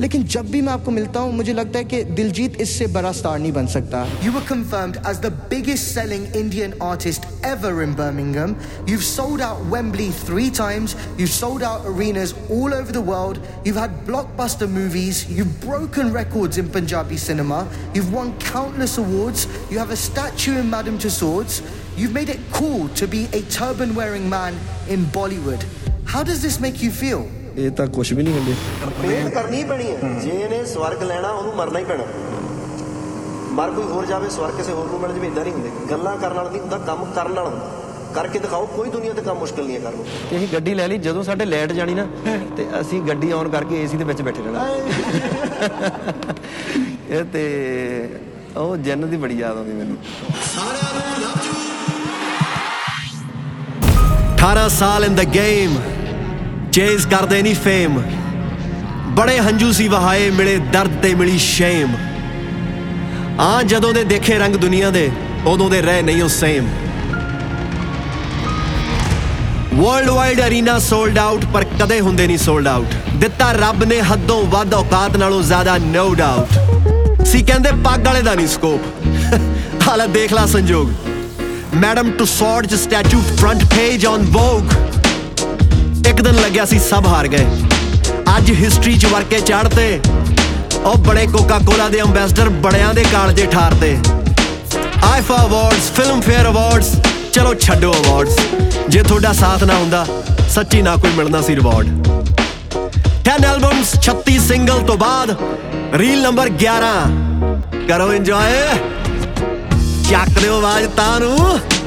लेकिन जब भी मैं आपको मिलता हूँ मुझे लगता है कि दिलजीत इससे बड़ा स्टार नहीं बन सकता. You were confirmed as the biggest selling Indian artist ever in Birmingham. You've sold out Wembley 3 times. You've sold out arenas all over the world. You've had blockbuster movies. You've broken records in Punjabi cinema. You've won countless awards. You have a statue in Madame Tussauds. You've made it cool to be a turban-wearing man in Bollywood. How does this make you feel? ਇਹ ਤਾਂ ਕੁਛ ਵੀ ਨਹੀਂ ਹੁੰਦੇ. ਮਿਹਨਤ ਕਰਨੀ ਪੈਣੀ ਹੈ ਜੇ ਇਹਨੇ ਸਵਰਗ ਲੈਣਾ ਉਹਨੂੰ ਮਰਨਾ ਹੀ ਪੈਣਾ ਮਰ ਕੋਈ ਹੋਰ ਜਾਵੇ ਸਵਰਗ ਕਿਸੇ ਹੋਰ ਨੂੰ ਮਿਲ ਜਾਵੇ ਇਦਾਂ ਨਹੀਂ ਹੁੰਦੇ ਗੱਲਾਂ ਕਰਨ ਨਾਲ ਨਹੀਂ ਹੁੰਦਾ ਕੰਮ ਕਰਨ ਨਾਲ ਹੁੰਦਾ ਕਰਕੇ ਦਿਖਾਓ ਕੋਈ ਦੁਨੀਆ ਤੇ ਕੰਮ ਮੁਸ਼ਕਿਲ ਨਹੀਂ ਹੈ ਕਰਨ ਨੂੰ ਤੇ ਅਸੀਂ ਗੱਡੀ ਲੈ ਲਈ ਜਦੋਂ ਸਾਡੇ ਲਾਈਟ ਜਾਣੀ ਨਾ ਤੇ ਅਸੀਂ ਗੱਡੀ ਔਨ ਕਰਕੇ ਏਸੀ ਦੇ ਵਿੱਚ ਬੈਠੇ ਰਹਿਣਾ ਇਹ ਤੇ ਉਹ ਜੰਨਤ ਦੀ ਬੜੀ ਯਾਦ ਆਉਂਦੀ ਮੈਨੂੰ 18 ਸਾਲ ਇਨ ਦ ਗੇਮ ਚੇਜ਼ ਕਰਦੇ ਨਹੀਂ ਫੇਮ ਬੜੇ ਹੰਝੂ ਸੀ ਵਹਾਏ ਮਿਲੇ ਦਰਦ ਤੇ ਮਿਲੀ ਸ਼ੇਮ ਆ ਜਦੋਂ ਦੇ ਦੇਖੇ ਰੰਗ ਦੁਨੀਆ ਦੇ ਉਦੋਂ ਦੇ ਰਹਿ ਨਹੀਂ ਉਹ same world wide arena sold out ਪਰ ਕਦੇ ਹੁੰਦੇ ਨਹੀਂ ਸੋਲਡ ਆਊਟ ਦਿੱਤਾ ਰੱਬ ਨੇ ਹੱਦੋਂ ਵੱਧ ਔਕਾਤ ਨਾਲੋਂ ਜ਼ਿਆਦਾ ਨੋ ਡਾਊਟ ਸੀ ਕਹਿੰਦੇ ਪੱਗ ਵਾਲੇ ਦਾ ਨਹੀਂ ਸਕੋਪ ਹਾਲਾ ਦੇਖ ਲਾ ਸੰਜੋਗ ਮੈਡਮ ਟੁਸੌਡ ਚ statue front page on Vogue ਇੱਕ ਦਿਨ ਲੱਗਿਆ ਸੀ ਸਭ ਹਾਰ ਗਏ ਅੱਜ ਹਿਸਟਰੀ ਚ ਵਰਕੇ ਚੜ੍ਹਤੇ ਉਹ ਬੜੇ ਕੋਕਾ ਕੋਲਾ ਦੇ ਅੰਬੈਸਡਰ ਬੜਿਆਂ ਦੇ ਕਾਲਜੇ ਠਾਰਤੇ IIFA awards Filmfare awards ਚਲੋ ਛੱਡੋ ਅਵਾਰਡਸ ਜੇ ਤੁਹਾਡਾ ਸਾਥ ਨਾ ਹੁੰਦਾ ਸੱਚੀ ਨਾ ਕੋਈ ਮਿਲਣਾ ਸੀ ਰਿਵਾਰਡ 10 ਐਲਬਮਸ 36 ਸਿੰਗਲ ਤੋਂ ਬਾਅਦ ਰੀਲ ਨੰਬਰ 11 ਕਰੋ ਇੰਜੋਏ ਚੱਕ ਦਿਓ ਆਵਾਜ਼ ਤਾਂ ਨੂੰ